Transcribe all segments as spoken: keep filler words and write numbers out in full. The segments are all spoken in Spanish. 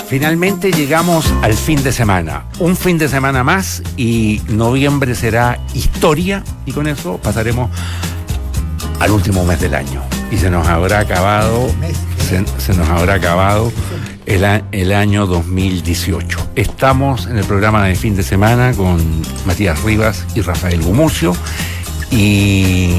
Finalmente llegamos al fin de semana, un fin de semana más y noviembre será historia y con eso pasaremos al último mes del año y se nos habrá acabado, se, se nos habrá acabado el, el año dos mil dieciocho. Estamos en el programa de fin de semana con Matías Rivas y Rafael Gumucio y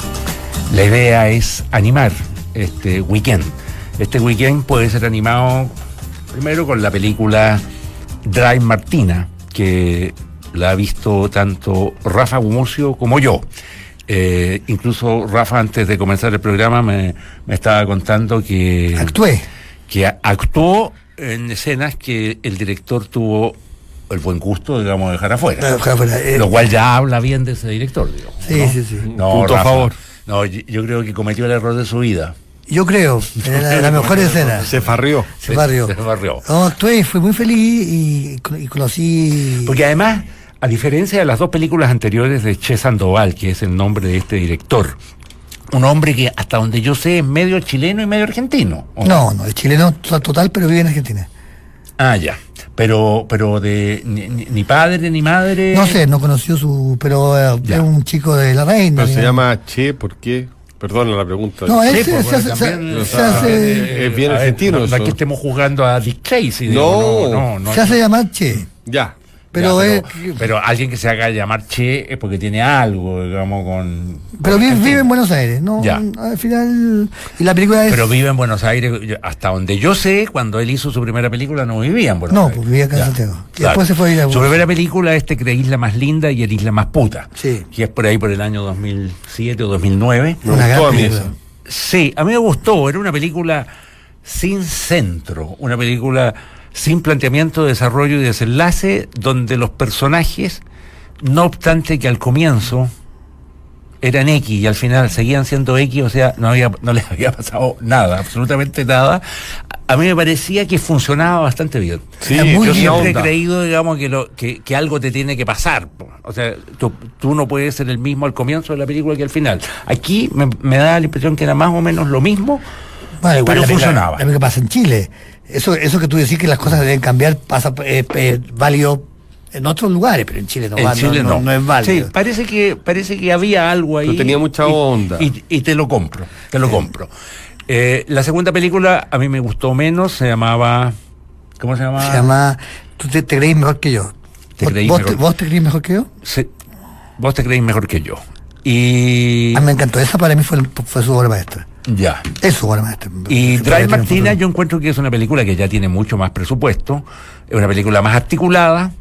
la idea es animar este weekend. Este weekend puede ser animado primero con la película Dry Martina, que la ha visto tanto Rafa Gumucio como yo. Eh, incluso Rafa, antes de comenzar el programa, me, me estaba contando que... Actué. Que actuó en escenas que el director tuvo el buen gusto, digamos, de dejar afuera. No, dejar afuera. Eh, Lo cual ya habla bien de ese director, digamos. Sí, ¿no? sí, sí. No, punto Rafa, a favor. No, yo, yo creo que cometió el error de su vida. Yo creo, era la, la mejor escena. Se farrió. Se barrió. Se barrió. No, actué, fui muy feliz y, y conocí... Porque además, a diferencia de las dos películas anteriores de Che Sandoval, que es el nombre de este director, un hombre que hasta donde yo sé es medio chileno y medio argentino. ¿O no, no, es chileno total, pero vive en Argentina. Ah, ya. Pero, pero de ni, ni padre ni madre. No sé, no conoció su... Pero eh, es un chico de La Reina. Pero se digamos. llama Che, ¿por qué? Perdona la pregunta. No, él Sí, se, pues, se bueno, hace... también, se- o se sea, hace- eh, es bien a ver, argentino No, no es eso. que estemos jugando a Dick Tracy. No. digo, no, no, se hace no. llamar Che. Ya. Pero, Ya, es, pero, pero alguien que se haga llamar Che es porque tiene algo, digamos, con... pero con vive, Argentina. vive en Buenos Aires, ¿no? Ya. Al final... Y la película es... Pero vive en Buenos Aires, yo- hasta donde yo sé, cuando él hizo su primera película no vivía en Buenos No, Aires. pues vivía acá en Ya, Santiago. Y claro. después se fue a ir a... Su primera película es Te creís la más linda y eres la más puta. Sí. Que es por ahí por el año dos mil siete o dos mil nueve. Me Una gustó gran a mí película. esa. Sí, a mí me gustó, era una película sin centro, una película sin planteamiento, desarrollo y desenlace, donde los personajes, no obstante que al comienzo eran X y al final seguían siendo X, o sea, no había, no les había pasado nada, absolutamente nada, a mí me parecía que funcionaba bastante bien. Sí, Era muy Yo bien. siempre he onda. creído, digamos, que, lo, que, que algo te tiene que pasar. po. O sea, tú, tú no puedes ser el mismo al comienzo de la película que al final. Aquí me, me da la impresión que era más o menos lo mismo, Bueno, igual pero la película- funcionaba. La película pasa en Chile. Eso, eso que tú decís que las cosas deben cambiar pasa eh, eh, válido en otros lugares, pero en Chile no, En va, Chile no, no. no, no es válido. Sí, parece que, parece que había algo ahí. Pero tenía mucha y- onda. Y, y te lo compro, te lo Sí. compro. Eh, la segunda película a mí me gustó menos, se llamaba... ¿Cómo se llamaba? Se llama ¿Tú te, te creís mejor que yo? Te ¿Vos, creís vos mejor. te, vos te creís mejor que yo? Se- Vos te creéis mejor que yo. Y... A mí me encantó. Esa para mí fue, el- fue su obra maestra. Ya. Es su obra maestra. Y Su Dry obra Martina tiene yo encuentro que es una película que ya tiene mucho más presupuesto, es una película más articulada.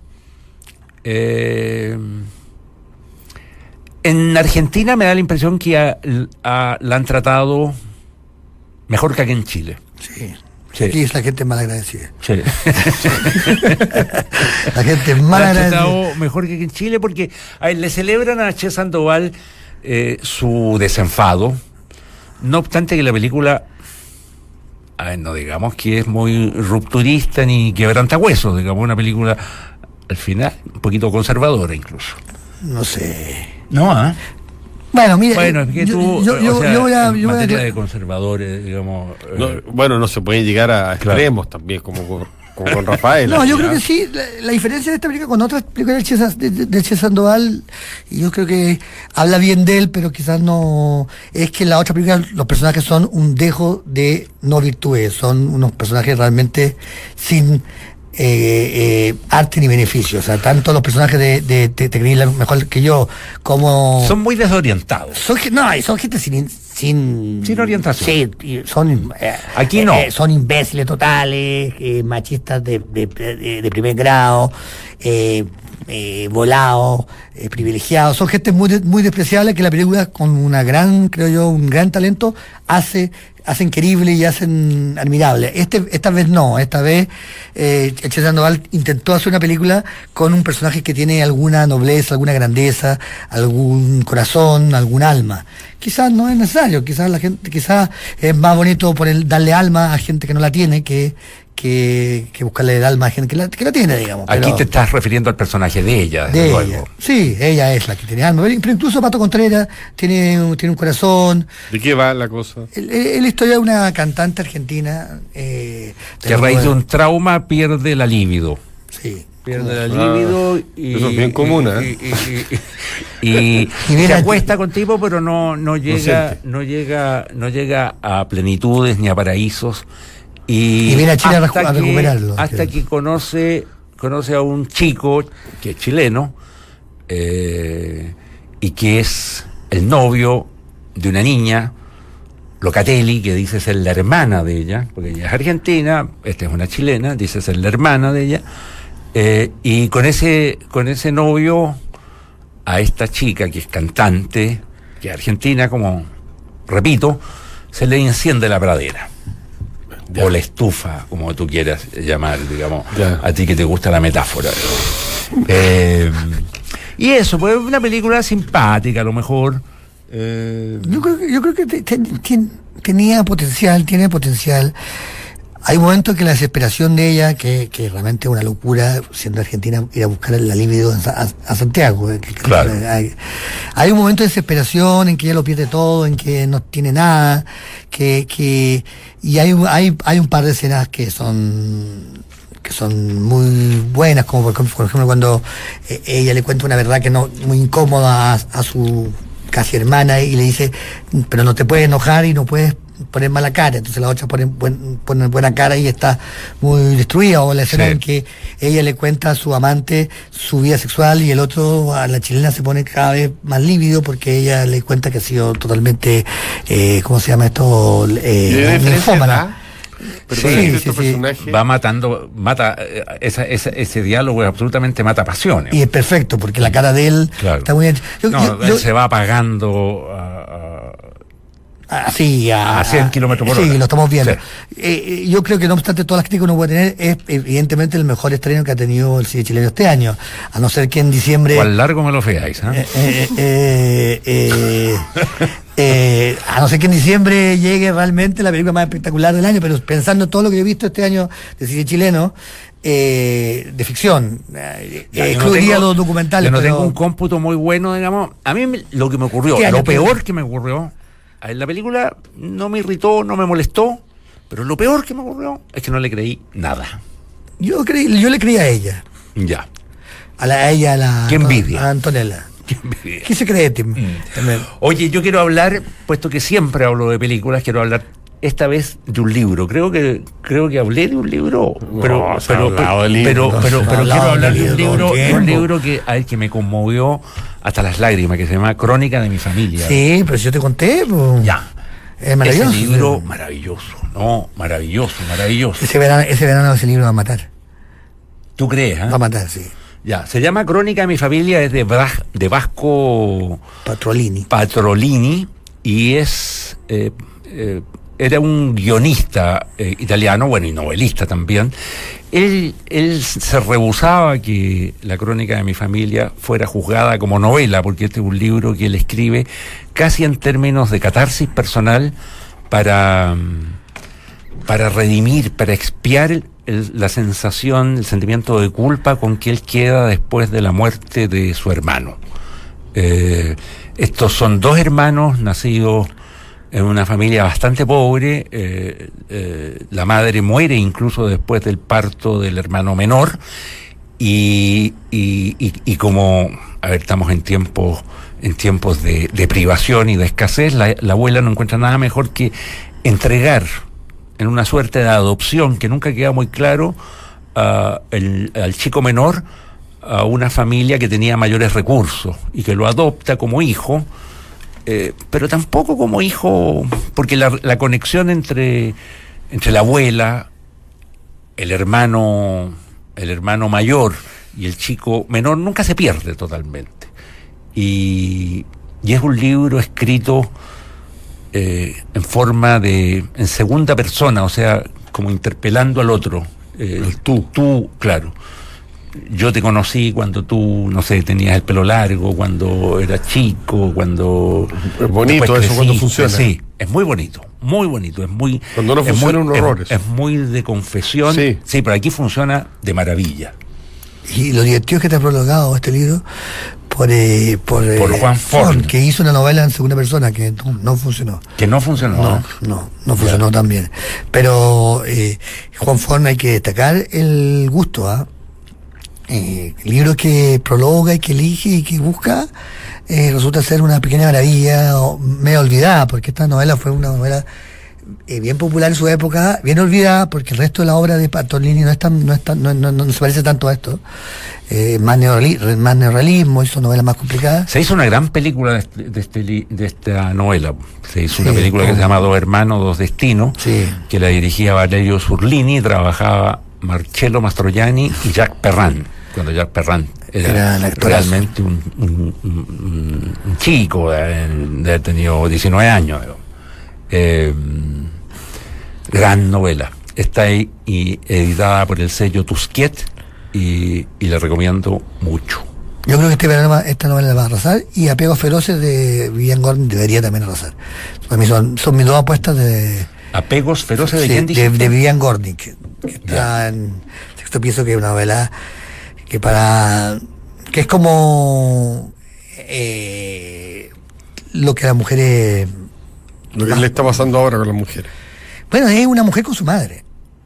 Eh, en Argentina me da la impresión que a- a- la han tratado mejor que aquí en Chile. Sí. Sí. Aquí es la gente mal agradecida. Sí. La gente La mal han agradecida. tratado mejor que aquí en Chile porque a ver, le celebran a Che Sandoval eh, su desenfado, no obstante que la película, a ver, no digamos que es muy rupturista ni quebrantahuesos, digamos, una película al final un poquito conservadora incluso. No sé. No, ¿ah? Bueno, mira. Bueno, es que yo, tú, yo, yo, o sea, yo voy a. en Yo voy a- materia de conservadores, digamos... No, eh, bueno, no se pueden llegar a Claro. extremos también, como, con- como con Rafael. No, yo creo ¿ya? que sí. La, la diferencia de esta película con otras películas de Che, Sa- de, de- de Che Sandoval, y yo creo que habla bien de él, pero quizás no. Es que en la otra película los personajes son un dejo de no virtudes, son unos personajes realmente sin eh, eh, arte ni beneficio. O sea, tanto los personajes de, de, de Te creí la mejor que yo, como. son muy desorientados. Son, gen- no, y son gente sin... Sin, Sin orientación. Sí, y son... eh, Aquí eh, no. eh, son imbéciles totales, eh, machistas de, de, de- de primer grado, eh, eh, volados, eh, privilegiados. Son gente muy, de- muy despreciable que la película, con una gran, creo yo, un gran talento, hace hacen querible y hacen admirable. Este, esta vez no, esta vez eh, Che Sandoval intentó hacer una película con un personaje que tiene alguna nobleza, alguna grandeza, algún corazón, algún alma. Quizás no es necesario, quizás la gente, quizás es más bonito por el darle alma a gente que no la tiene que que, que buscarle el alma a gente que la, que la tiene, digamos. Aquí pero, te estás refiriendo al personaje de ella, desde de luego. ella. Sí, ella es la que tiene alma. Pero incluso Pato Contreras tiene, un- tiene un corazón. ¿De qué va la cosa? Es es la historia de una cantante argentina. Eh, Que a raíz de un trauma pierde la libido. Sí. Pierde la Ah, libido y... eso es bien común, y, ¿eh? y, y- y- y Y mira, se acuesta con tipo, pero no, no llega, siente. no llega, no llega a plenitudes ni a paraísos. Y, Y viene a Chile a hasta recu- a que- recuperarlo. Hasta que conoce, conoce a un chico que es chileno, eh, y que es el novio de una niña, Locatelli, que dice ser la hermana de ella, porque ella es argentina, esta es una chilena, dice ser la hermana de ella, eh, y con ese, con ese novio, a esta chica que es cantante, que es argentina, como repito, se le enciende la pradera. Ya. O la estufa, como tú quieras llamar, digamos, Ya. a ti que te gusta la metáfora. Eh, y eso, pues una película simpática, a lo mejor. Eh, Yo creo que, yo creo que te- te- ten- tenía potencial, tiene potencial. Hay momentos que la desesperación de ella, que, que realmente es una locura, siendo argentina, ir a buscar la libido en Sa- a, a Santiago. eh, que- que- Claro. Hay, hay un momento de desesperación en que ella lo pierde todo, en que no tiene nada, que, que y hay, un- hay, hay un par de escenas que son que son muy buenas, como por, ejemplo- por ejemplo cuando eh, ella le cuenta una verdad que no muy incómoda a, a su casi hermana y le dice, pero no te puedes enojar y no puedes poner mala cara. Entonces la otra pone, buen, pone buena cara y está muy destruida. O la escena Sí. en que ella le cuenta a su amante su vida sexual y el otro, a la chilena, se pone cada vez más lívido porque ella le cuenta que ha sido totalmente, eh, ¿cómo se llama esto? ¿Y hay Eh, diferencia, ninfómana. verdad? Pero Sí, parece que sí, este sí. personaje... va matando, mata, eh, esa, esa- ese diálogo absolutamente mata pasiones. Y es perfecto porque la cara de él Claro. está muy bien. Yo- No, yo- él yo- se va apagando a- a- Ah, sí, a, A cien kilómetros por sí, hora. lo estamos viendo. Sí. Eh, eh, yo creo que no obstante todas las críticas que uno puede tener, es evidentemente el mejor estreno que ha tenido el cine chileno este año. A no ser que en diciembre... ¿Cuál largo me lo feáis? ¿eh? eh, eh, eh, eh, eh, a no ser que en diciembre llegue realmente la película más espectacular del año, pero pensando en todo lo que yo he visto este año de cine chileno, eh, de ficción, eh, Ya, yo no excluiría tengo- los documentales. Yo no pero- tengo un cómputo muy bueno, digamos. A mí me- lo que me ocurrió, ¿Qué año lo que- peor que me ocurrió, en la película no me irritó, no me molestó, pero lo peor que me ocurrió es que no le creí nada. yo, creí, yo le creí a ella, Ya. a, la, a ella, a la Qué envidia. a Antonella. Qué envidia. ¿Qué se cree, Tim? También. Oye, yo quiero hablar, puesto que siempre hablo de películas, quiero hablar esta vez de un libro. Creo que creo que hablé de un libro, pero No, se ha pero hablado de pero, libros. pero, pero, Se ha pero hablado quiero de hablar de un libros todo libro, el de un tiempo. libro que ay, que me conmovió hasta las lágrimas, que se llama Crónica de mi familia. Sí, pero si yo te conté, pues, Ya. es maravilloso. Ese libro maravilloso, no, maravilloso, maravilloso. Ese verano, ese verano ese libro va a matar. ¿Tú crees? ah? Va a matar, sí. Ya, se llama Crónica de mi familia, es de, Bra- de Vasco Patrolini. Patrolini y es eh, eh, era un guionista eh, italiano, bueno, y novelista también. Él, él se rehusaba que la Crónica de mi familia fuera juzgada como novela, porque este es un libro que él escribe casi en términos de catarsis personal para, mm, para redimir, para expiar el- el- la sensación, el sentimiento de culpa con que él queda después de la muerte de su hermano. Eh, estos son dos hermanos nacidos en una familia bastante pobre. eh, eh, la madre muere incluso después del parto del hermano menor. Y, y, y, y como, a ver, estamos en tiempos, en tiempos de, de privación y de escasez, la, la abuela no encuentra nada mejor que entregar en una suerte de adopción que nunca queda muy claro a el, al chico menor a una familia que tenía mayores recursos y que lo adopta como hijo, eh, pero tampoco como hijo, porque la, la conexión entre, entre la abuela, el hermano, el hermano mayor y el chico menor nunca se pierde totalmente. Y, y es un libro escrito eh, en forma de, en segunda persona, o sea, como interpelando al otro. Eh, El tú. Tú, claro. yo te conocí cuando tú, no sé, tenías el pelo largo, cuando eras chico, cuando... Es bonito eso cuando funciona. Sí, es muy bonito, muy bonito, es muy... Cuando no es funciona, muy, un horror es, eso. es muy de confesión. Sí. Sí, pero aquí funciona de maravilla. Y lo divertido es que está prologado este libro por, eh, por, eh, Por Juan Forn, que hizo una novela en segunda persona que no, no funcionó. Que no funcionó. No, ¿eh? no, no funcionó tan bien. Pero eh, Juan Forn, hay que destacar el gusto, ¿ah? Eh, libros que prologa y que elige y que busca, eh, resulta ser una pequeña maravilla, o, medio olvidada, porque esta novela fue una novela eh, bien popular en su época, bien olvidada, porque el resto de la obra de Pasolini no es tan, no es tan, no, no, no se parece tanto a esto. Eh, más, neorreali- más neorrealismo, hizo novelas más complicadas. Se hizo una gran película de, este, de, este li- de esta novela. Se hizo Sí, una película que oh. se llama Dos Hermanos, Dos Destinos, Sí. que la dirigía Valerio Zurlini, trabajaba Marcello Mastroianni y Jacques Perrin, cuando Jacques Perrin era, Era el actorazo. realmente un, un, un- un chico, de, de haber tenido diecinueve años. digo. Eh, gran novela. Está ahí y editada por el sello Tusquet y, y la recomiendo mucho. Yo creo que este verano esta novela va a arrasar, y Apegos Feroces de Vivian Gordon debería también arrasar. Para mí son, son mis dos apuestas de... Apegos feroces de Sí, quién de, dijiste? de Vivian Gordon, que, que está en sexto piso, que es una novela que para que es como eh, lo que las mujeres, Lo que le está pasando ahora con las mujeres. bueno, es una mujer con su madre,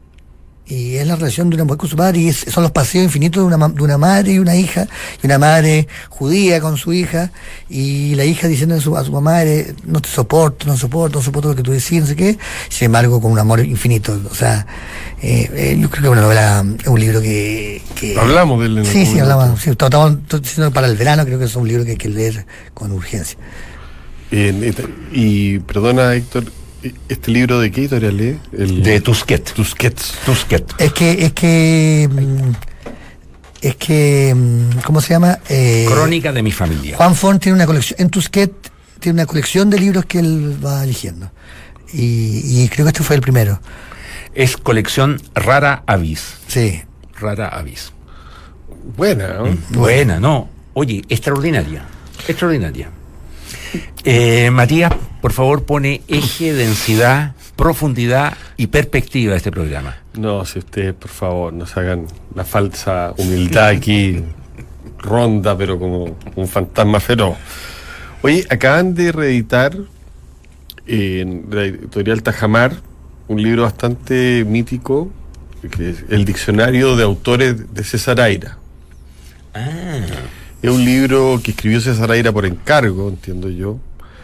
y es la relación de una mujer con su madre, y es- son los paseos infinitos de una, ma- de una madre y una hija, y una madre judía con su hija, y la hija diciendo a su, a su mamá, eh, no te soporto, no soporto, no soporto lo que tú decís, no sé qué, sin embargo con un amor infinito. O sea, eh, eh, yo creo que es una novela, es un libro que... que Hablamos de él en Sí, algún sí, momento. hablamos. Sí, estamos estamos diciendo que para el verano creo que es un libro que hay que leer con urgencia. Eh, y, y, perdona, Héctor, ¿este libro de qué editorial es? El, De Tusquets. Tusquets. Tusquets. Es que, es que, mm, es que, mm, ¿cómo se llama? Eh, Crónica de mi familia. Juan Forn tiene una colección, en Tusquets tiene una colección de libros que él va eligiendo. Y, y creo que este fue el primero. Es colección Rara Avis. Sí. Rara Avis. Buena, ¿no? Buena, ¿no? Oye, extraordinaria. Extraordinaria. Eh, Matías, por favor, pone eje, densidad, profundidad y perspectiva a este programa. No, si ustedes, por favor, no se hagan la falsa humildad aquí, ronda, pero como un fantasma feroz. Oye, acaban de reeditar eh, en la editorial Tajamar un libro bastante mítico, que es El Diccionario de Autores de César Aira. Ah. Es un libro que escribió César Aira por encargo, entiendo yo,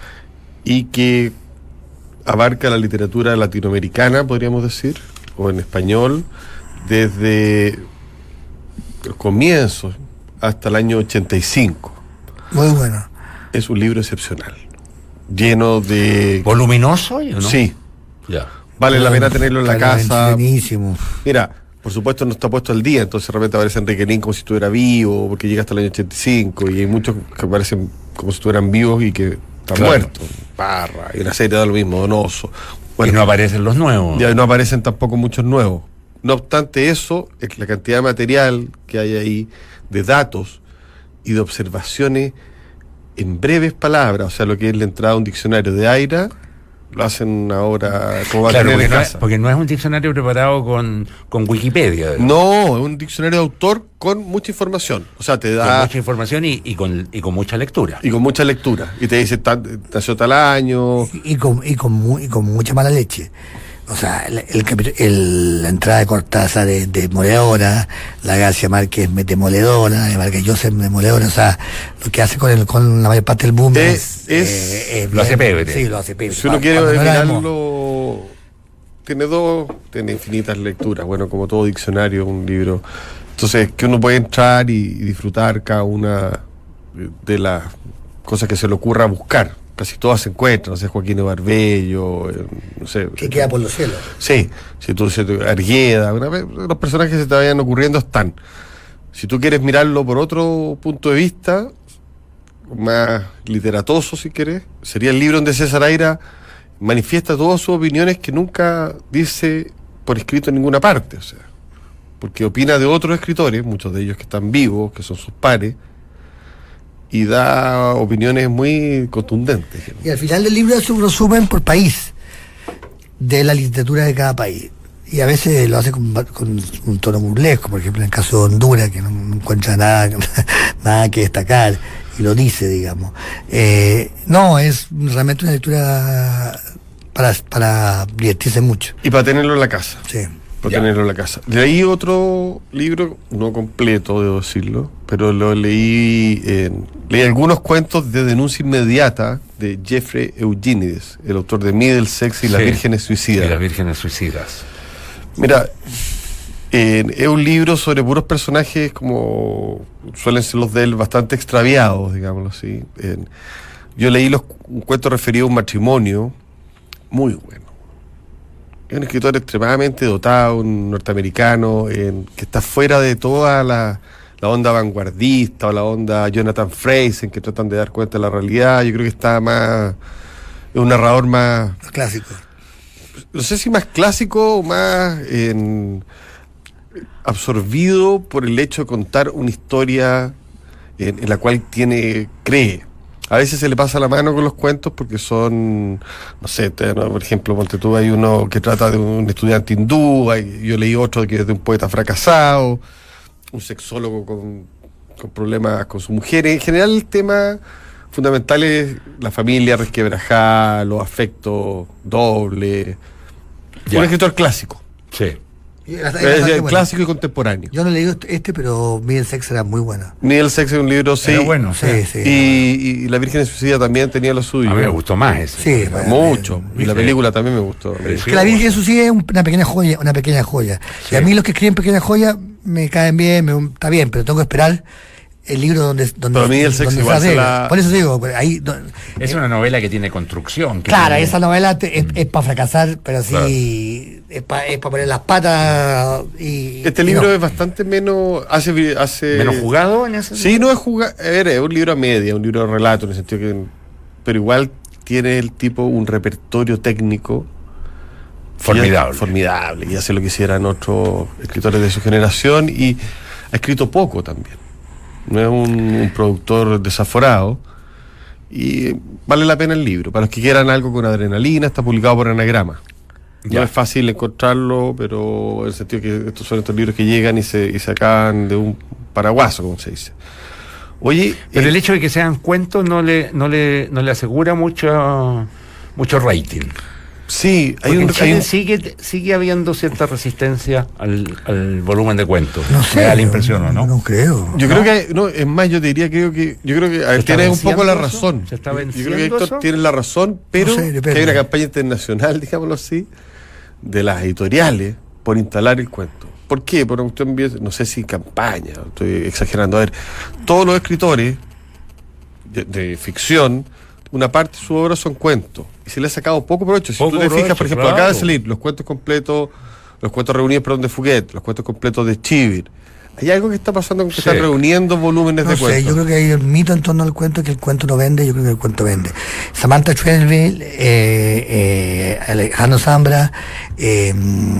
y que abarca la literatura latinoamericana, podríamos decir, o en español, desde los comienzos hasta el año ochenta y cinco. Muy bueno. Es un libro excepcional, lleno de... ¿Voluminoso? ¿no? Sí, Ya. vale la pena tenerlo en la Claramente, casa. Buenísimo. Mira, por supuesto no está puesto al día, entonces de repente aparece Enrique Lin como si estuviera vivo, porque llega hasta el año ochenta y cinco, y hay muchos que aparecen como si estuvieran vivos y que están Claro. muertos. Parra, y una serie da lo mismo, Donoso. Y no aparecen los nuevos. Ya no aparecen tampoco muchos nuevos. No obstante eso, es la cantidad de material que hay ahí, de datos y de observaciones en breves palabras, o sea, lo que es la entrada a un diccionario de Aira, lo hacen una obra como va a Claro, tener porque en no, es, casa. porque no es un diccionario preparado con, con Wikipedia. No, es un diccionario de autor con mucha información. O sea, te Con da... mucha información y, y, con, y con mucha lectura. Y con mucha lectura. Y te dice, tan- nació tal año. Y con, y con, mu- y con mucha mala leche. O sea, el, el capi- el- la entrada de Cortázar de, de Moledora, la García Márquez demoledora, de Vargas Llosa demoledora, o sea, lo que hace con el, con la mayor parte del boom Es- es, es- eh, lo hace bien- pebre. Sí, lo hace pebre. Si uno Cuando- quiere cuando no era emo. mirarlo, tiene dos, tiene infinitas lecturas. Bueno, como todo diccionario, un libro. Entonces, que uno puede entrar y, y disfrutar cada una de las cosas que se le ocurra buscar. Casi todas se encuentran, no sé, Joaquín Barbello, eh, no sé. Que queda por los cielos. Sí, si tú, si tú- Argueda, una vez, los personajes que se te vayan ocurriendo están. Si tú quieres mirarlo por otro punto de vista, más literatoso si quieres, sería el libro donde César Aira manifiesta todas sus opiniones que nunca dice por escrito en ninguna parte. O sea, porque opina de otros escritores, muchos de ellos que están vivos, que son sus pares, y da opiniones muy contundentes. Y al final del libro es un resumen por país de la literatura de cada país. Y a veces lo hace con, con un tono burlesco, por ejemplo en el caso de Honduras, que no encuentra nada, nada que destacar, y lo dice, digamos. Eh, no, es realmente una lectura para, para divertirse mucho. Y para tenerlo en la casa. Sí. Para Ya. tenerlo en la casa. Leí otro libro, no completo, debo decirlo, pero lo leí, en, leí algunos cuentos de denuncia inmediata de Jeffrey Eugenides, el autor de Middlesex y Sí. Las Vírgenes Suicidas. Y las vírgenes suicidas. Mira, eh, es un libro sobre puros personajes como suelen ser los de él, bastante extraviados, digámoslo así. Eh, yo leí los, un cuento referido a un matrimonio muy bueno. Es un escritor extremadamente dotado, un norteamericano, eh, que está fuera de toda la, la onda vanguardista o la onda Jonathan Fraser, que tratan de dar cuenta de la realidad. Yo creo que está más... es un narrador más... Los clásicos. no sé si más clásico o más eh, absorbido por el hecho de contar una historia en, en la cual tiene cree. A veces se le pasa la mano con los cuentos porque son, no sé, te, ¿no? Por ejemplo, ponte tú, hay uno que trata de un estudiante hindú, hay, yo leí otro que es de un poeta fracasado, un sexólogo con, con problemas con su mujer. En general el tema fundamental es la familia resquebrajada, los afectos dobles. Ya. Un escritor clásico. Sí. Y era- era Es bastante decir, bueno. clásico y contemporáneo. Yo no he leído este, pero Middlesex era muy buena. Middlesex es un libro, sí. Pero bueno, Sí, sí. sí. Y, y La Virgen Suicida también tenía lo suyo. A mí me gustó más ese. Sí, bueno, Mucho. Y la Sí. película también me gustó. Sí. que la Virgen Suicida es un- una pequeña joya, una pequeña joya. Sí. Y a mí los que escriben pequeñas joyas me caen bien, me, está bien, pero tengo que esperar el libro donde donde, Pero a mí el sexo donde igual se arregla. la- Por eso digo, ahí do- Es una novela que tiene construcción. Que claro, tiene- esa novela te- es, es para fracasar, pero sí es para es pa poner las patas y Este y libro no. es bastante menos. Hace, vi- hace menos jugado en ese. Sí, no es jugar. A ver, es un libro a media, un libro de relato, en el sentido que. Pero igual tiene el tipo un repertorio técnico Formidable. y- formidable. Y hace lo que hicieran otros escritores de su generación. Y ha escrito poco también. No es un, un productor desaforado. Y vale la pena el libro. Para los que quieran algo con adrenalina, está publicado por Anagrama. No Ya. es fácil encontrarlo, pero en el sentido que estos son estos libros que llegan y se, y se acaban de un paraguaso, como se dice. Oye, Pero eh, el hecho de que sean cuentos no le, no le, no le asegura mucho, mucho rating. sí, hay Porque un, en hay Chile un- sigue, sigue habiendo cierta resistencia al, al volumen de cuentos. No sé, Me da la impresión, ¿o no? No creo. yo ¿no? creo que hay- no, es más, yo te diría, creo que yo creo que a ver, está tienes un poco la venciendo eso? razón. ¿Se está Yo creo que venciendo Héctor eso? tiene la razón, pero No sé, depende. que hay una campaña internacional, digámoslo así, de las editoriales por instalar el cuento. ¿Por qué? Por una cuestión bien- no sé si campaña, estoy exagerando. A ver, todos los escritores de, de ficción, una parte de su obra son cuentos. Y se le ha sacado poco provecho. Si Poco tú te fijas, provecho, por ejemplo, claro. acaba de salir los cuentos completos, los cuentos reunidos, perdón, de Fouquet, los cuentos completos de Chivir. Hay algo que está pasando con que Sí. están reuniendo volúmenes No de sé, cuentos. yo creo que hay un mito en torno al cuento que el cuento no vende, yo creo que el cuento vende. Samantha Schweblin, eh, eh, Alejandro Zambra, eh,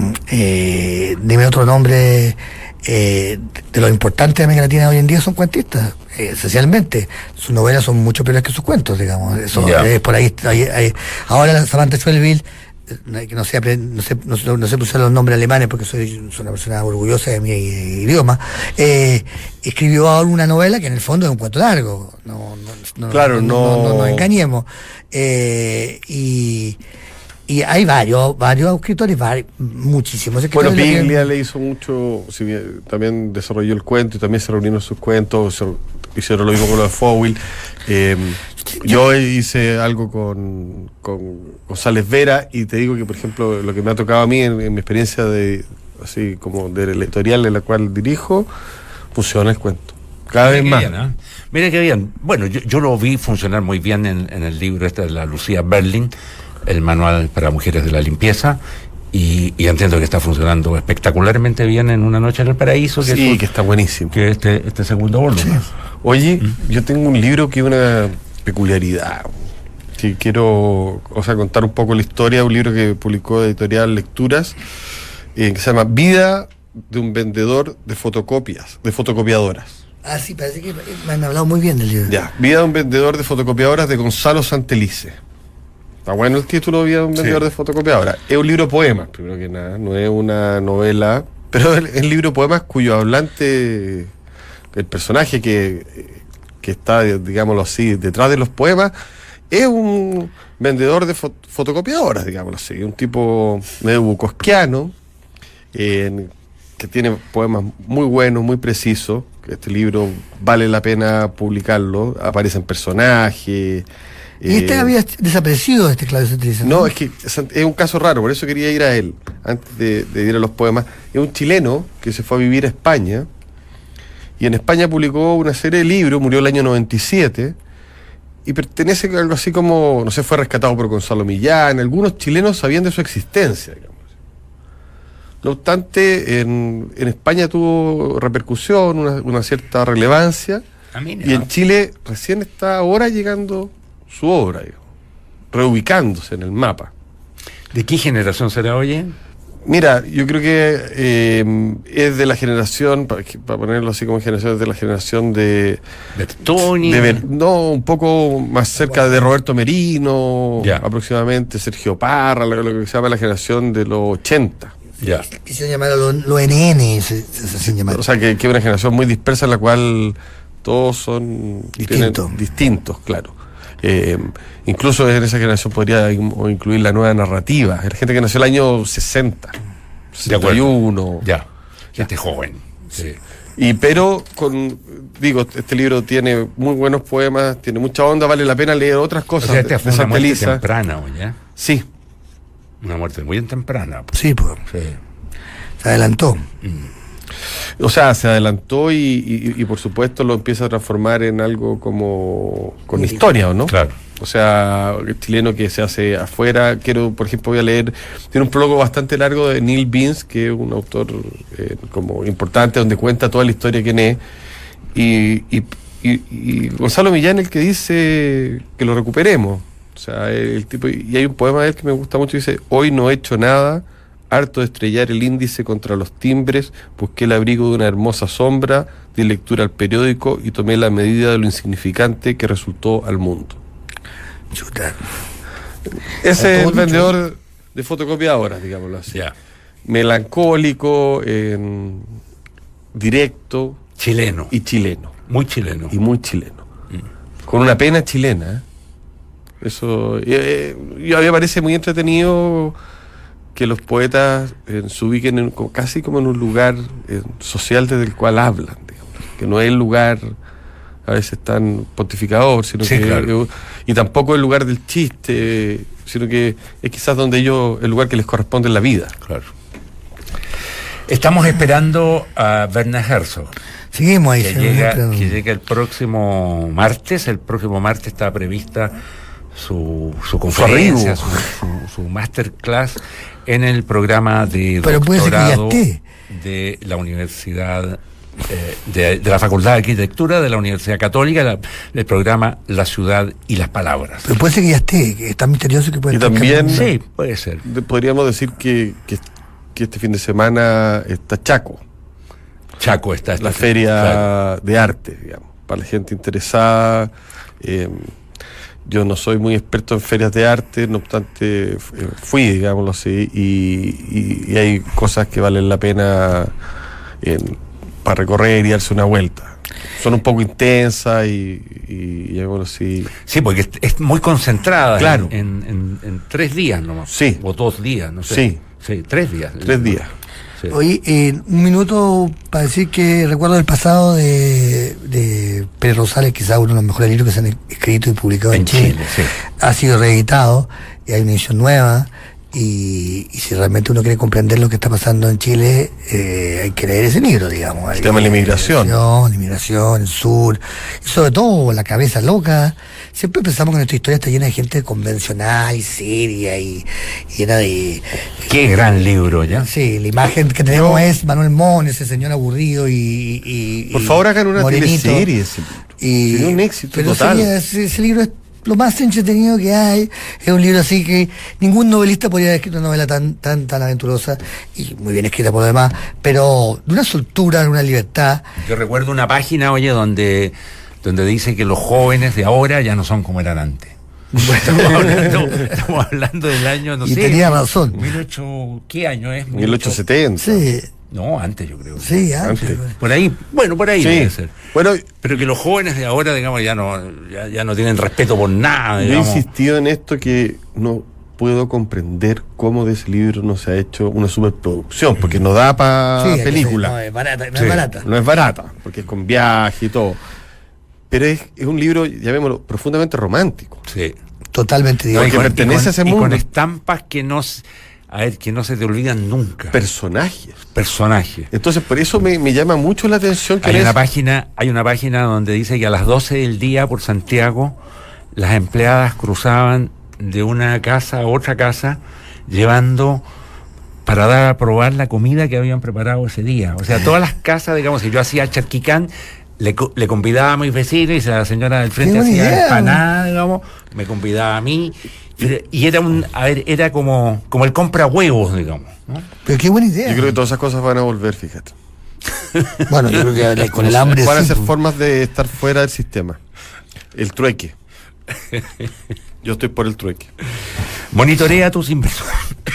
eh, dime otro nombre eh, de los importantes de América Latina hoy en día son cuentistas, eh, esencialmente. Sus novelas son mucho peores que sus cuentos, digamos. Eso, Ya. eh, por ahí, ahí- ahí- ahora la Samantha Schweblin, eh, que no sé, apre- no sé, no, sé- no sé usar los nombres alemanes porque soy, soy una persona orgullosa de mi eh, idioma, eh, escribió ahora una novela que en el fondo es un cuento largo, no, no, no, Claro, no, no, no- no nos engañemos. Eh, y, y hay varios, varios escritores, vari- muchísimos Bueno, escritores. que- Piglia le hizo mucho, si bien, también desarrolló el cuento y también se reunieron sus cuentos, se- hicieron lo mismo con lo de Fowell. Eh, yo hice algo con, con González Vera y te digo que, por ejemplo, lo que me ha tocado a mí en, en mi experiencia de así como de la editorial en la cual dirijo, funciona el cuento. Cada vez Mira más. qué bien, ¿eh? Mira qué bien. Bueno, yo, yo lo vi funcionar muy bien en, en el libro este de la Lucía Berlin, el manual para mujeres de la limpieza, y, y entiendo que está funcionando espectacularmente bien en Una noche en el paraíso, que Sí, es, que está buenísimo. que este, este segundo volumen. Oye, yo tengo un libro que es una peculiaridad. Que quiero, o sea, contar un poco la historia. Un libro que publicó Editorial Lecturas, eh, que se llama Vida de un vendedor de fotocopias, de fotocopiadoras. Ah, sí, parece que me han hablado muy bien del libro. Ya, Vida de un vendedor de fotocopiadoras de Gonzalo Santelice. Está bueno el título, Vida de un vendedor sí. de fotocopiadoras. Es un libro de poemas, primero que nada, no es una novela, pero es el libro de poemas cuyo hablante, el personaje que, que está, digámoslo así, detrás de los poemas, es un vendedor de fot- fotocopiadoras, digámoslo así, un tipo medio bukowskiano, eh, que tiene poemas muy buenos, muy precisos. Este libro vale la pena publicarlo, aparecen personajes. ¿Y este eh, había desaparecido, este Claudio Santelice? No, es que es un caso raro, por eso quería ir a él, antes de, de ir a los poemas. Es un chileno que se fue a vivir a España, y en España publicó una serie de libros, murió el año noventa y siete, y pertenece a algo así como, no sé, fue rescatado por Gonzalo Millán, algunos chilenos sabían de su existencia, digamos. No obstante, en, en España tuvo repercusión, una, una cierta relevancia, y en Chile recién está ahora llegando su obra, digamos, reubicándose en el mapa. ¿De qué generación será, oye? Mira, yo creo que eh, es de la generación, para, para ponerlo así como generación, es de la generación de... ¿De Tony? De, no, un poco más cerca de Roberto Merino, yeah. aproximadamente, Sergio Parra, lo, lo que se llama la generación de los ochenta. Ya. Quisieron llamarlo los lo N N, se, se, se llama. O sea, que es una generación muy dispersa en la cual todos son Distinto. distintos, claro. Eh, incluso en esa generación podría incluir la nueva narrativa. Era gente que nació el año sesenta, sesenta y uno. Ya, gente joven. Sí. Y pero, con digo, este libro tiene muy buenos poemas, tiene mucha onda, vale la pena leer otras cosas. O sea, esta de, fue de una muerte Santelice. temprana, ¿ya? Sí. Una muerte muy temprana. Pues. Sí, pues. Sí. Se adelantó. Mm. O sea, se adelantó y, y, y por supuesto lo empieza a transformar en algo como con sí. historia, ¿o no? Claro. O sea, el chileno que se hace afuera. Quiero, por ejemplo, voy a leer, tiene un prólogo bastante largo de Neil Beans, que es un autor eh, como importante, donde cuenta toda la historia de quién es. Y, y, y, y Gonzalo Millán, el que dice que lo recuperemos. O sea, el tipo, y hay un poema de él que me gusta mucho, dice: hoy no he hecho nada, harto de estrellar el índice contra los timbres, busqué el abrigo de una hermosa sombra, di lectura al periódico y tomé la medida de lo insignificante que resultó al mundo. Chuta. Ese es el vendedor de fotocopiadoras, digámoslo así. Yeah. Melancólico, eh, directo. Chileno. Y chileno. Muy chileno. Y muy chileno. Mm. Con una pena chilena, ¿eh? Eso, eh, y a mí me parece muy entretenido que los poetas eh, se ubiquen en, casi como en un lugar eh, social desde el cual hablan, digamos, que no es el lugar a veces tan pontificador, sino sí, que claro. eh, y tampoco el lugar del chiste, sino que es quizás donde ellos, el lugar que les corresponde en la vida. Claro. Estamos esperando a Werner Herzog. Seguimos ahí. Que llega, que llega el próximo martes. El próximo martes está prevista su, su conferencia, su, su, su masterclass en el programa de Pero doctorado puede ser que ya esté. de la Universidad, eh, de, de la Facultad de Arquitectura de la Universidad Católica, la, el programa La Ciudad y las Palabras. Pero puede ser que ya esté, que es tan misterioso que puede y estar. También, sí, puede ser. Podríamos decir que, que, que este fin de semana está Chaco. Chaco está. La feria claro. de arte, digamos, para la gente interesada. Eh, yo no soy muy experto en ferias de arte, no obstante eh, fui, digámoslo así, y, y, y hay cosas que valen la pena eh, para recorrer y darse una vuelta. Son un poco intensas y, y, y bueno, sí. Sí, porque es, es muy concentrada. Claro. En, en, en tres días nomás. Sí. O dos días, no sé. Sí. Sí, tres días. Tres días. Sí. Oye, eh, un minuto para decir que recuerdo el pasado de, de Pérez Rosales, quizás uno de los mejores libros que se han escrito y publicado en, en Chile. Chile sí. Ha sido reeditado y hay una edición nueva. Y, y si realmente uno quiere comprender lo que está pasando en Chile, eh, hay que leer ese libro, digamos. El tema de la inmigración. La inmigración, el sur, y sobre todo la cabeza loca. Siempre pensamos que nuestra historia está llena de gente convencional, seria y, y llena de... Qué gran libro, ¿ya? Sí, la imagen que tenemos no. es Manuel Mon, ese señor aburrido y... y Por favor, hagan una teleserie. Y, Sería un éxito pero total. Sería, ese, ese libro es lo más entretenido que hay. Es un libro así que ningún novelista podría haber escrito una novela tan, tan, tan aventurosa y muy bien escrita por lo demás, pero de una soltura, de una libertad. Yo recuerdo una página, oye, donde, donde dice que los jóvenes de ahora ya no son como eran antes. Bueno, estamos, hablando, estamos hablando del año, no y sé. Y tenía razón. mil ocho, ¿qué año es? mil ochocientos setenta. Sí. No, antes yo creo. Sí, antes. antes. Por ahí, bueno, por ahí sí. debe ser. Bueno, pero que los jóvenes de ahora, digamos, ya no, ya, ya no tienen respeto por nada. Yo he digamos. insistido en esto que no puedo comprender cómo de ese libro no se ha hecho una superproducción, porque no da para sí, película. No es barata, no sí, es barata. No es barata, porque es con viaje y todo. Pero es, es un libro, llamémoslo, profundamente romántico. Sí. Totalmente no, diferente. que pertenece con, a ese y mundo. con estampas que no, a ver, que no se te olvidan nunca. Personajes. Personajes. Entonces, por eso me, me llama mucho la atención que hay eres... una página, hay una página donde dice que a las doce del día por Santiago las empleadas cruzaban de una casa a otra casa llevando para dar a probar la comida que habían preparado ese día. O sea, todas las casas, digamos, si yo hacía charquicán, le, le convidaba a mis vecinos y si la señora del frente hacía idea, empanada, digamos, me convidaba a mí. Y era un, a ver, era como, como el compra huevos, digamos, ¿no? Pero qué buena idea. Yo creo que todas esas cosas van a volver, fíjate. Bueno, yo creo que con el hambre van a sí, ser pues. formas de estar fuera del sistema. El trueque. Yo estoy por el trueque. Monitorea tus inversiones.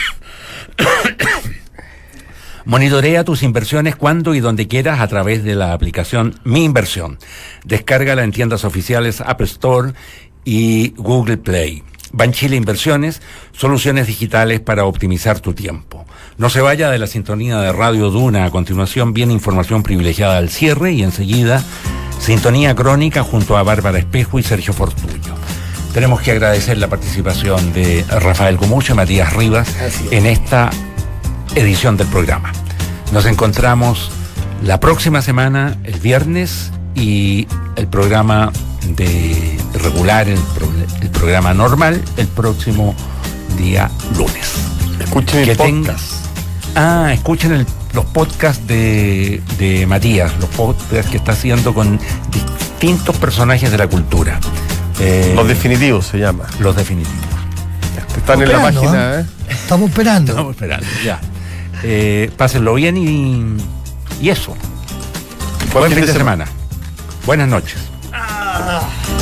Monitorea tus inversiones cuando y donde quieras a través de la aplicación Mi Inversión. Descárgala en tiendas oficiales App Store y Google Play. Banchile Inversiones, soluciones digitales para optimizar tu tiempo. No se vaya de la sintonía de Radio Duna. A continuación viene información privilegiada al cierre y enseguida sintonía crónica junto a Bárbara Espejo y Sergio Fortuño. Tenemos que agradecer la participación de Rafael Gumucho y Matías Rivas en esta edición del programa. Nos encontramos la próxima semana, el viernes, y el programa de regular, el, pro, el programa normal, el próximo día lunes. Escuchen el que podcast. Ten... Ah, escuchen el, los podcasts de, de Matías, los podcasts que está haciendo con distintos personajes de la cultura. Eh, los definitivos se llama. Los definitivos. Están en la página, ¿eh? Estamos esperando. Estamos esperando, ya. Eh, pásenlo bien y, y eso. Buen fin de semana. Buenas noches. Ah.